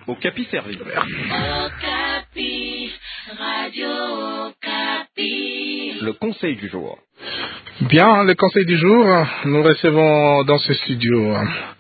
Okapi Service. Okapi, Radio Okapi. Le conseil du jour. Bien, le conseil du jour, nous recevons dans ce studio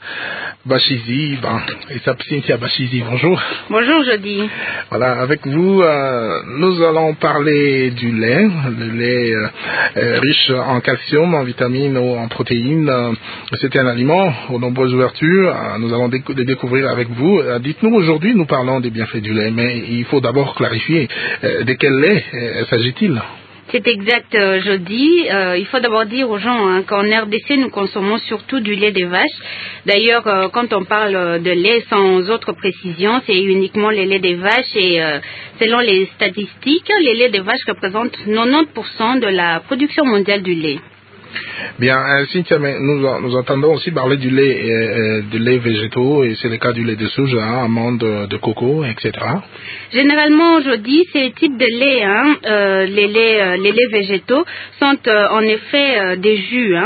Bachizi et Cynthia Bachizi. Bonjour. Bonjour, Jody. Voilà, avec vous, nous allons parler du lait, le lait riche en calcium, en vitamines ou en protéines. C'est un aliment aux nombreuses vertus. Nous allons le découvrir avec vous. Dites-nous, aujourd'hui, nous parlons des bienfaits du lait, mais il faut d'abord clarifier de quel lait s'agit-il. C'est exact, Jody. Il faut d'abord dire aux gens qu'en RDC, nous consommons surtout du lait des vaches. D'ailleurs, quand on parle de lait sans autre précision, c'est uniquement les laits des vaches et selon les statistiques, les laits des vaches représentent 90% de la production mondiale du lait. Bien, Cynthia, mais nous entendons aussi parler du lait végétaux, et c'est le cas du lait de soja, amandes, de coco, etc. Généralement, aujourd'hui, ces types de lait, les laits végétaux, sont en effet des jus.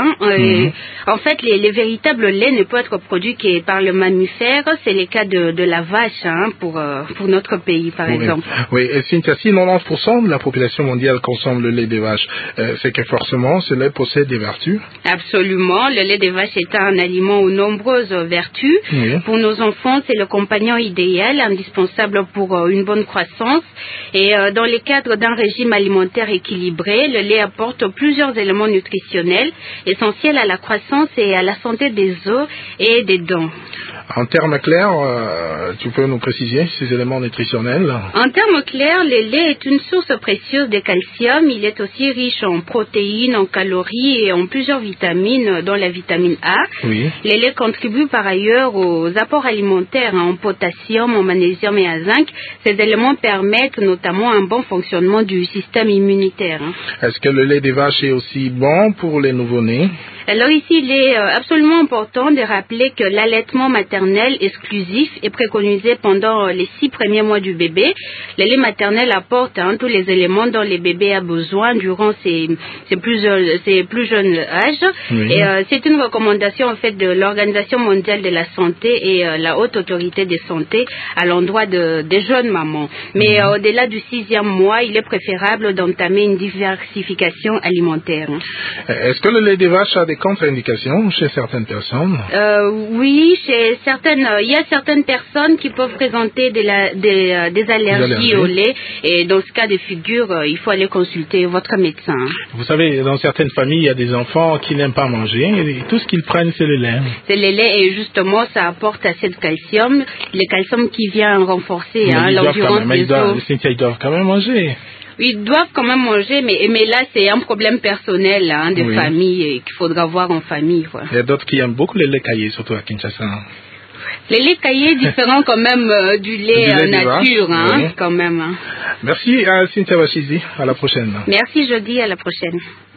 En fait, les véritables laits ne peuvent être produits que par le mammifère. C'est le cas de la vache pour notre pays, par exemple. Oui, et Cynthia, si 90% de la population mondiale consomme le lait des vaches, c'est que forcément, ce lait possède des vertus. Absolument. Le lait des vaches est un aliment aux nombreuses vertus. Oui. Pour nos enfants, c'est le compagnon idéal, indispensable pour une bonne croissance. Et dans le cadre d'un régime alimentaire équilibré, le lait apporte plusieurs éléments nutritionnels essentiels à la croissance et à la santé des os et des dents. En termes clairs, tu peux nous préciser ces éléments nutritionnels? En termes clairs, le lait est une source précieuse de calcium. Il est aussi riche en protéines, en calories et en plusieurs vitamines, dont la vitamine A. Oui. Le lait contribue par ailleurs aux apports alimentaires en potassium, en magnésium et en zinc. Ces éléments permettent notamment un bon fonctionnement du système immunitaire. Est-ce que le lait des vaches est aussi bon pour les nouveau-nés? Alors ici, il est absolument important de rappeler que l'allaitement maternel exclusif est préconisé pendant les 6 premiers mois du bébé. Le lait maternel apporte tous les éléments dont le bébé a besoin durant ses plus jeunes âges. Oui. Et c'est une recommandation en fait de l'Organisation mondiale de la santé et la Haute Autorité de santé à l'endroit des jeunes mamans. Mais au-delà du 6e mois, il est préférable d'entamer une diversification alimentaire. Est-ce que le lait des vaches a des contre-indications chez certaines personnes? Oui, chez certaines, il y a certaines personnes qui peuvent présenter des allergies au lait, et dans ce cas de figure, il faut aller consulter votre médecin. Vous savez, dans certaines familles, il y a des enfants qui n'aiment pas manger, et tout ce qu'ils prennent, c'est le lait. C'est le lait, et justement, ça apporte assez de calcium, le calcium qui vient renforcer l'endurance des os. Ils doivent quand même manger. Ils doivent quand même manger, mais là, c'est un problème personnel de famille qu'il faudra voir en famille. Quoi. Il y a d'autres qui aiment beaucoup les laits caillés, surtout à Kinshasa. Les laits caillés différents quand même du lait nature, quand même. Merci à Cynthia Bachizi. À la prochaine. Merci, Jody. À la prochaine.